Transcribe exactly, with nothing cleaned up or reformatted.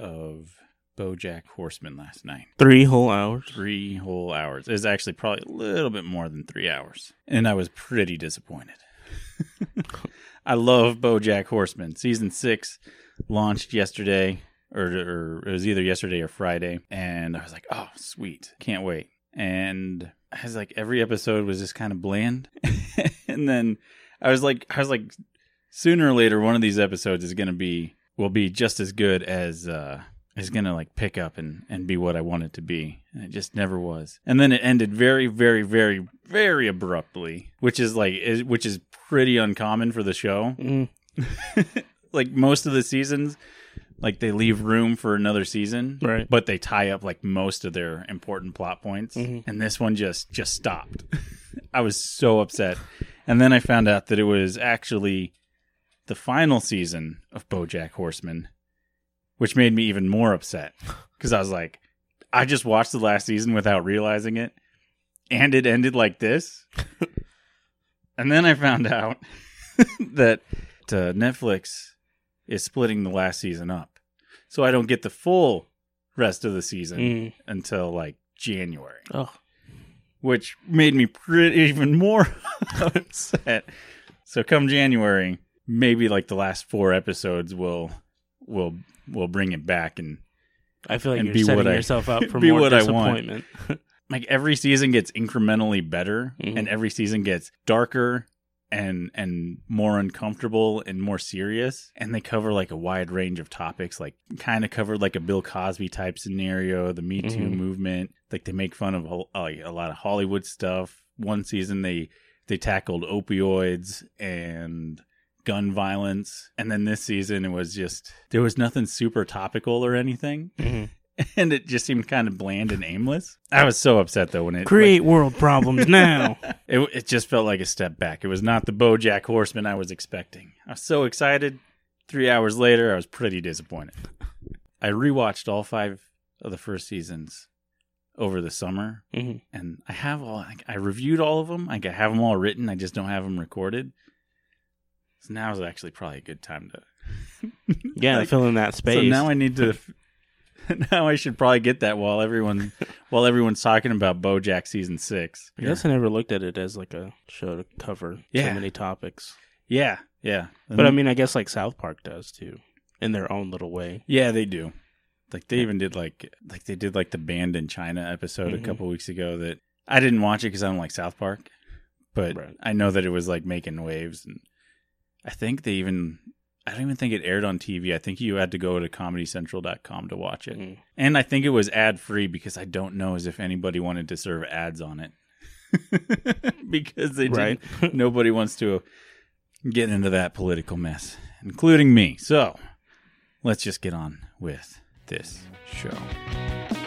of BoJack Horseman last night. Three whole hours? Three whole hours. It was actually probably a little bit more than three hours. And I was pretty disappointed. I love BoJack Horseman. Season six launched yesterday, or, or it was either yesterday or Friday. And I was like, oh, sweet. Can't wait. And I was like, every episode was just kind of bland. And then I was like, I was like, sooner or later, one of these episodes is going to be, will be just as good as, uh, is going to like pick up and, and be what I want it to be. And it just never was. And then it ended very, very, very, very abruptly, which is like, is, which is pretty uncommon for the show. Mm. Like most of the seasons, like they leave room for another season, right? But they tie up like most of their important plot points. Mm-hmm. And this one just, just stopped. I was so upset. And then I found out that it was actually the final season of BoJack Horseman, which made me even more upset because I was like, I just watched the last season without realizing it, and it ended like this. And then I found out that uh, Netflix is splitting the last season up, so I don't get the full rest of the season mm. until like January. Oh, which made me pretty even more upset. So come January, maybe like the last four episodes will will will bring it back, and I feel like you're setting yourself up for be more what disappointment. I want. Like every season gets incrementally better, mm-hmm. and every season gets darker and and more uncomfortable and more serious. And they cover like a wide range of topics, like kind of covered like a Bill Cosby type scenario, the Me Too mm-hmm. movement. Like they make fun of like a lot of Hollywood stuff. One season they they tackled opioids and gun violence, and then this season it was just there was nothing super topical or anything. Mm-hmm. And it just seemed kind of bland and aimless. I was so upset though when it create like, world problems now. It it just felt like a step back. It was not the BoJack Horseman I was expecting. I was so excited. Three hours later, I was pretty disappointed. I rewatched all five of the first seasons over the summer, mm-hmm. and I have all. I reviewed all of them. Like I have them all written. I just don't have them recorded. So now is actually probably a good time to yeah like, fill in that space. So now I need to. Now I should probably get that while everyone while everyone's talking about BoJack season six. I guess I never looked at it as like a show to cover yeah. so many topics. Yeah, yeah. And but I mean, I guess like South Park does too, in their own little way. Yeah, they do. Like they even did like like they did like the Banned in China episode mm-hmm. a couple weeks ago that I didn't watch it because I don't like South Park, but right. I know that it was like making waves, and I think they even. I don't even think it aired on T V. I think you had to go to comedy central dot com to watch it. Mm. And I think it was ad-free because I don't know as if anybody wanted to serve ads on it. Because they right. didn't. Nobody wants to get into that political mess, including me. So let's just get on with this show.